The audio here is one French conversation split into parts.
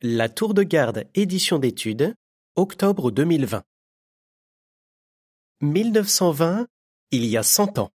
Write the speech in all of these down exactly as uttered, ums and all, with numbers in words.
La Tour de Garde édition d'études, octobre deux mille vingt. mille neuf cent vingt, il y a cent ans.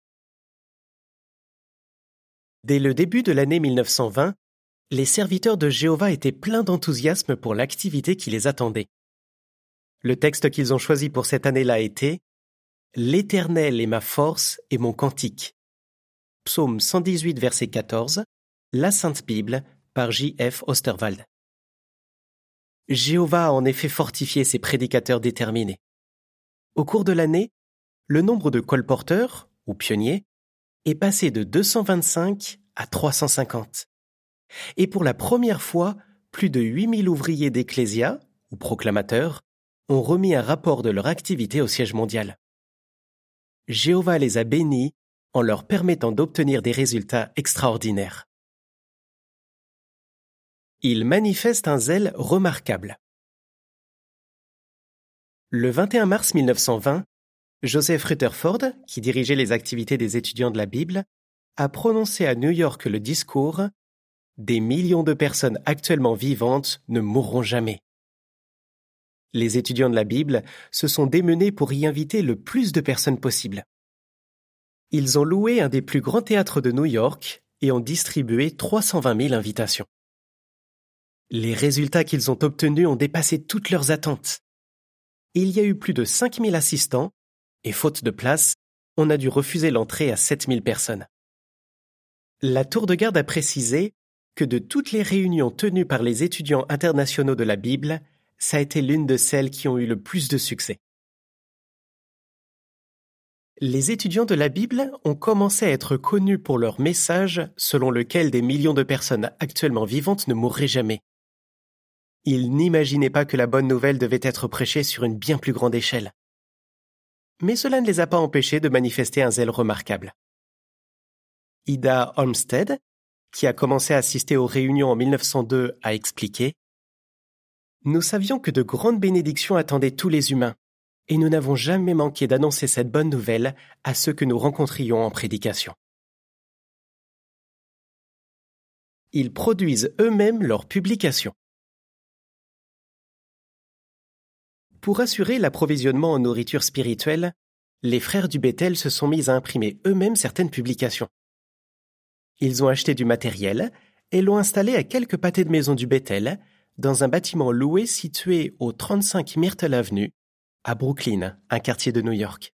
Dès le début de l'année mille neuf cent vingt, les serviteurs de Jéhovah étaient pleins d'enthousiasme pour l'activité qui les attendait. Le texte qu'ils ont choisi pour cette année-là était « L'Éternel est ma force et mon cantique ». Psaume cent dix-huit, verset quatorze, La Sainte Bible, par J F Osterwald. Jéhovah a en effet fortifié ses prédicateurs déterminés. Au cours de l'année, le nombre de colporteurs, ou pionniers, est passé de deux cent vingt-cinq à trois cent cinquante. Et pour la première fois, plus de huit mille ouvriers d'Ecclésia, ou proclamateurs, ont remis un rapport de leur activité au siège mondial. Jéhovah les a bénis en leur permettant d'obtenir des résultats extraordinaires. Il manifeste un zèle remarquable. Le vingt et un mars mille neuf cent vingt, Joseph Rutherford, qui dirigeait les activités des étudiants de la Bible, a prononcé à New York le discours « Des millions de personnes actuellement vivantes ne mourront jamais ». Les étudiants de la Bible se sont démenés pour y inviter le plus de personnes possible. Ils ont loué un des plus grands théâtres de New York et ont distribué trois cent vingt mille invitations. Les résultats qu'ils ont obtenus ont dépassé toutes leurs attentes. Il y a eu plus de cinq mille assistants et, faute de place, on a dû refuser l'entrée à sept mille personnes. La Tour de Garde a précisé que de toutes les réunions tenues par les étudiants internationaux de la Bible, ça a été l'une de celles qui ont eu le plus de succès. Les étudiants de la Bible ont commencé à être connus pour leur message selon lequel des millions de personnes actuellement vivantes ne mourraient jamais. Ils n'imaginaient pas que la bonne nouvelle devait être prêchée sur une bien plus grande échelle. Mais cela ne les a pas empêchés de manifester un zèle remarquable. Ida Olmsted, qui a commencé à assister aux réunions en mille neuf cent deux, a expliqué « Nous savions que de grandes bénédictions attendaient tous les humains, et nous n'avons jamais manqué d'annoncer cette bonne nouvelle à ceux que nous rencontrions en prédication. » Ils produisent eux-mêmes leurs publications. Pour assurer l'approvisionnement en nourriture spirituelle, les frères du Bethel se sont mis à imprimer eux-mêmes certaines publications. Ils ont acheté du matériel et l'ont installé à quelques pâtés de maison du Bethel, dans un bâtiment loué situé au trente-cinq Myrtle Avenue, à Brooklyn, un quartier de New York.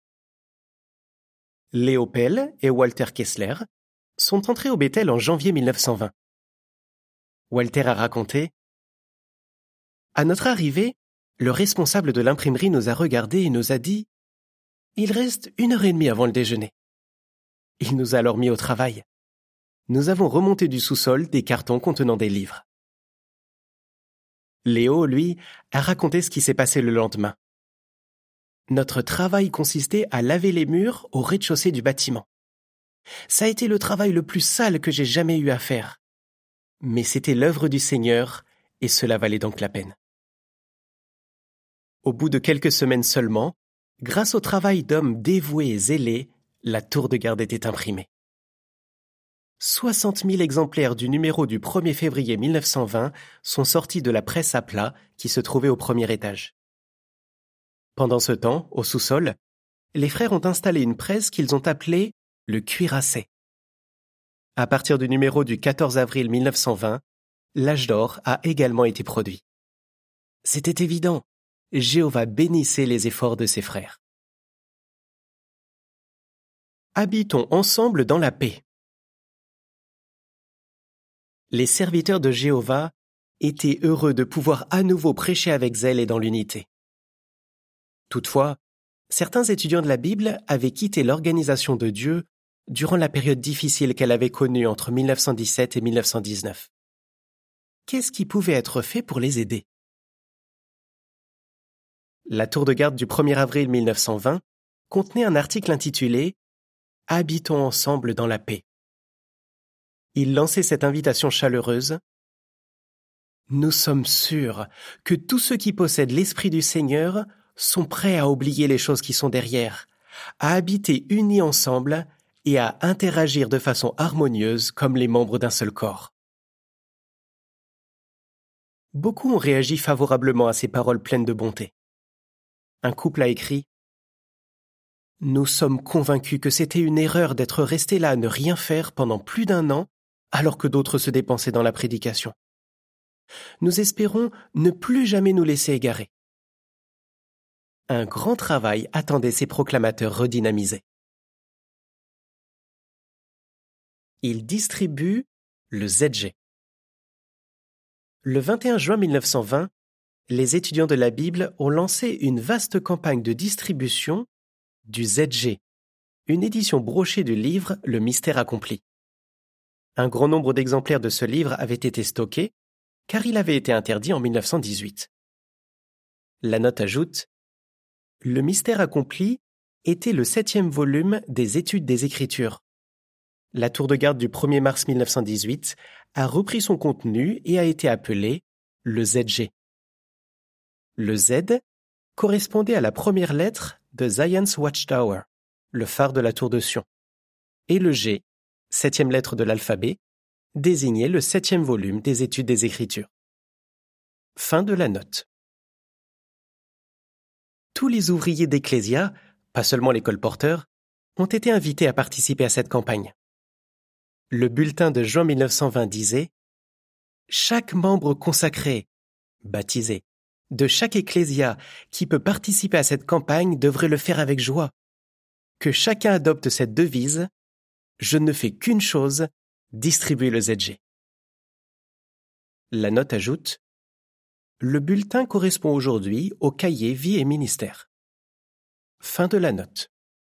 Léo Pell et Walter Kessler sont entrés au Bethel en janvier mille neuf cent vingt. Walter a raconté « À notre arrivée, le responsable de l'imprimerie nous a regardés et nous a dit « Il reste une heure et demie avant le déjeuner. » Il nous a alors mis au travail. Nous avons remonté du sous-sol des cartons contenant des livres. Léo, lui, a raconté ce qui s'est passé le lendemain. Notre travail consistait à laver les murs au rez-de-chaussée du bâtiment. Ça a été le travail le plus sale que j'ai jamais eu à faire. Mais c'était l'œuvre du Seigneur et cela valait donc la peine. Au bout de quelques semaines seulement, grâce au travail d'hommes dévoués et zélés, la Tour de Garde était imprimée. soixante mille exemplaires du numéro du premier février mille neuf cent vingt sont sortis de la presse à plat qui se trouvait au premier étage. Pendant ce temps, au sous-sol, les frères ont installé une presse qu'ils ont appelée le cuirassé. À partir du numéro du quatorze avril mille neuf cent vingt, l'âge d'or a également été produit. C'était évident, Jéhovah bénissait les efforts de ses frères. Habitons ensemble dans la paix. Les serviteurs de Jéhovah étaient heureux de pouvoir à nouveau prêcher avec zèle et dans l'unité. Toutefois, certains étudiants de la Bible avaient quitté l'organisation de Dieu durant la période difficile qu'elle avait connue entre mille neuf cent dix-sept et mille neuf cent dix-neuf. Qu'est-ce qui pouvait être fait pour les aider? La Tour de Garde du premier avril mille neuf cent vingt contenait un article intitulé « Habitons ensemble dans la paix ». Il lançait cette invitation chaleureuse. Nous sommes sûrs que tous ceux qui possèdent l'Esprit du Seigneur sont prêts à oublier les choses qui sont derrière, à habiter unis ensemble et à interagir de façon harmonieuse comme les membres d'un seul corps. Beaucoup ont réagi favorablement à ces paroles pleines de bonté. Un couple a écrit « Nous sommes convaincus que c'était une erreur d'être resté là à ne rien faire pendant plus d'un an alors que d'autres se dépensaient dans la prédication. Nous espérons ne plus jamais nous laisser égarer. » Un grand travail attendait ces proclamateurs redynamisés. Ils distribuent le Z G. Le vingt et un juin mille neuf cent vingt, les étudiants de la Bible ont lancé une vaste campagne de distribution du Z G, une édition brochée du livre Le Mystère accompli. Un grand nombre d'exemplaires de ce livre avaient été stockés, car il avait été interdit en mille neuf cent dix-huit. La note ajoute « Le Mystère accompli était le septième volume des Études des Écritures. La tour de garde du premier mars mille neuf cent dix-huit a repris son contenu et a été appelé le Z G. Le Z correspondait à la première lettre de Zion's Watchtower, le phare de la tour de Sion, et le G, septième lettre de l'alphabet, désignait le septième volume des Études des Écritures. Fin de la note. Tous les ouvriers d'Ecclésia, pas seulement les colporteurs, ont été invités à participer à cette campagne. Le bulletin de juin mille neuf cent vingt disait « Chaque membre consacré, baptisé, de chaque ecclésia qui peut participer à cette campagne devrait le faire avec joie. Que chacun adopte cette devise « Je ne fais qu'une chose, distribuer le Z G. » La note ajoute « Le bulletin correspond aujourd'hui au cahier Vie et Ministère. » Fin de la note.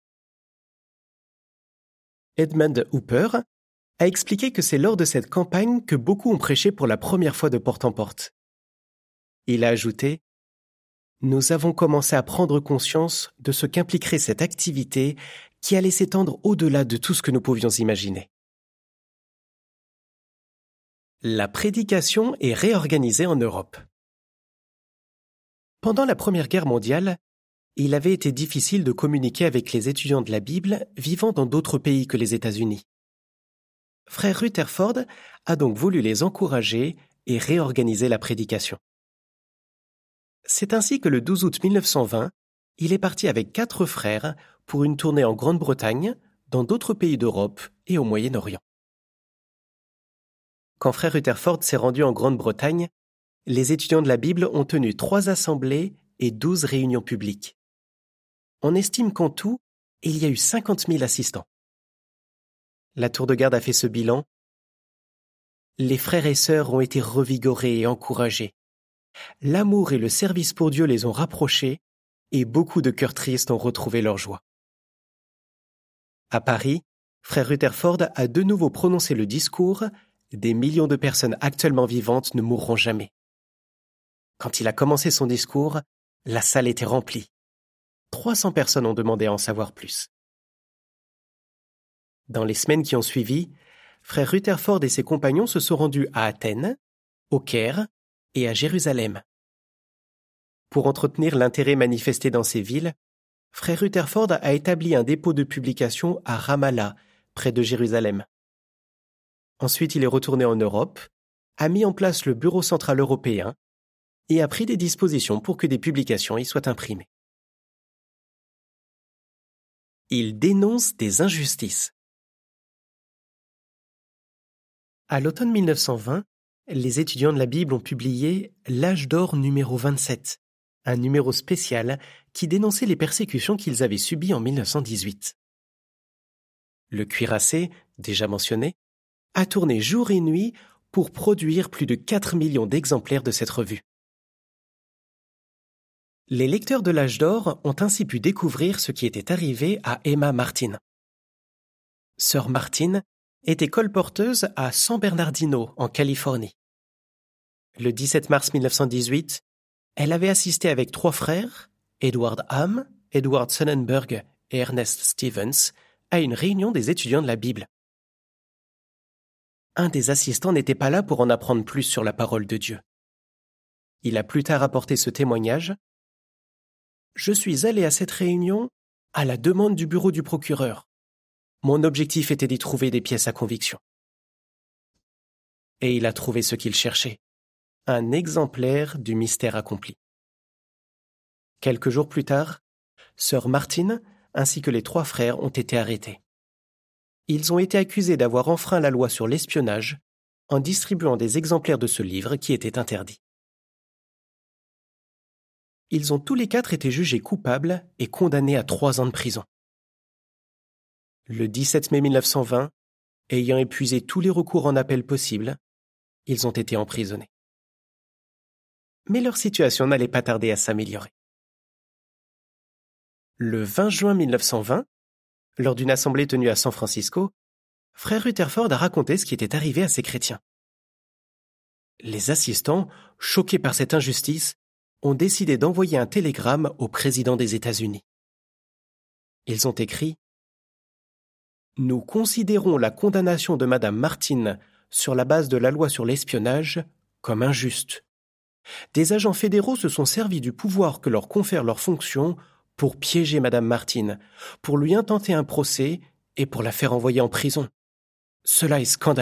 Edmund Hooper a expliqué que c'est lors de cette campagne que beaucoup ont prêché pour la première fois de porte en porte. Il a ajouté « Nous avons commencé à prendre conscience de ce qu'impliquerait cette activité qui allait s'étendre au-delà de tout ce que nous pouvions imaginer. » La prédication est réorganisée en Europe. Pendant la Première Guerre mondiale, il avait été difficile de communiquer avec les étudiants de la Bible vivant dans d'autres pays que les États-Unis. Frère Rutherford a donc voulu les encourager et réorganiser la prédication. C'est ainsi que le douze août mille neuf cent vingt, il est parti avec quatre frères pour une tournée en Grande-Bretagne, dans d'autres pays d'Europe et au Moyen-Orient. Quand Frère Rutherford s'est rendu en Grande-Bretagne, les étudiants de la Bible ont tenu trois assemblées et douze réunions publiques. On estime qu'en tout, il y a eu cinquante mille assistants. La tour de garde a fait ce bilan. Les frères et sœurs ont été revigorés et encouragés. L'amour et le service pour Dieu les ont rapprochés et beaucoup de cœurs tristes ont retrouvé leur joie. À Paris, Frère Rutherford a de nouveau prononcé le discours « Des millions de personnes actuellement vivantes ne mourront jamais ». Quand il a commencé son discours, la salle était remplie. trois cents personnes ont demandé à en savoir plus. Dans les semaines qui ont suivi, Frère Rutherford et ses compagnons se sont rendus à Athènes, au Caire et à Jérusalem. Pour entretenir l'intérêt manifesté dans ces villes, Frère Rutherford a établi un dépôt de publication à Ramallah, près de Jérusalem. Ensuite, il est retourné en Europe, a mis en place le Bureau central européen et a pris des dispositions pour que des publications y soient imprimées. Il dénonce des injustices. À l'automne mille neuf cent vingt, les étudiants de la Bible ont publié L'âge d'or numéro vingt-sept, un numéro spécial qui dénonçait les persécutions qu'ils avaient subies en mille neuf cent dix-huit. Le cuirassé, déjà mentionné, a tourné jour et nuit pour produire plus de quatre millions d'exemplaires de cette revue. Les lecteurs de l'âge d'or ont ainsi pu découvrir ce qui était arrivé à Emma Martin. Sœur Martin était colporteuse à San Bernardino, en Californie. Le dix-sept mars mille neuf cent dix-huit, elle avait assisté avec trois frères, Edward Ham, Edward Sonnenberg et Ernest Stevens, à une réunion des étudiants de la Bible. Un des assistants n'était pas là pour en apprendre plus sur la parole de Dieu. Il a plus tard apporté ce témoignage. « Je suis allé à cette réunion à la demande du bureau du procureur. Mon objectif était d'y trouver des pièces à conviction. » Et il a trouvé ce qu'il cherchait. un exemplaire du mystère accompli. Quelques jours plus tard, sœur Martine ainsi que les trois frères ont été arrêtés. Ils ont été accusés d'avoir enfreint la loi sur l'espionnage en distribuant des exemplaires de ce livre qui était interdit. Ils ont tous les quatre été jugés coupables et condamnés à trois ans de prison. Le dix-sept mai mille neuf cent vingt, ayant épuisé tous les recours en appel possibles, ils ont été emprisonnés. Mais leur situation n'allait pas tarder à s'améliorer. Le vingt juin mille neuf cent vingt, lors d'une assemblée tenue à San Francisco, frère Rutherford a raconté ce qui était arrivé à ces chrétiens. Les assistants, choqués par cette injustice, ont décidé d'envoyer un télégramme au président des États-Unis. Ils ont écrit « Nous considérons la condamnation de Madame Martine sur la base de la loi sur l'espionnage comme injuste. Des agents fédéraux se sont servis du pouvoir que leur confère leur fonction pour piéger Madame Martine, pour lui intenter un procès et pour la faire envoyer en prison. Cela est scandaleux. »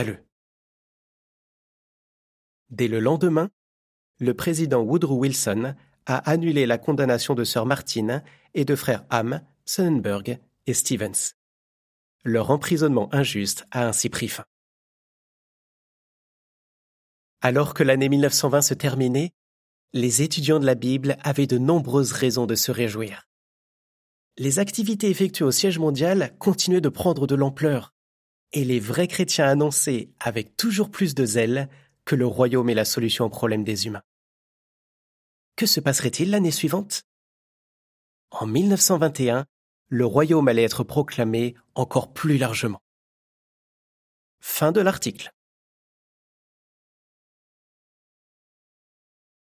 Dès le lendemain, le président Woodrow Wilson a annulé la condamnation de sœur Martine et de frères Ham, Sonnenberg et Stevens. Leur emprisonnement injuste a ainsi pris fin. Alors que l'année mille neuf cent vingt se terminait, les étudiants de la Bible avaient de nombreuses raisons de se réjouir. Les activités effectuées au siège mondial continuaient de prendre de l'ampleur, et les vrais chrétiens annonçaient avec toujours plus de zèle que le royaume est la solution aux problèmes des humains. Que se passerait-il l'année suivante ? En mille neuf cent vingt et un, le royaume allait être proclamé encore plus largement. Fin de l'article.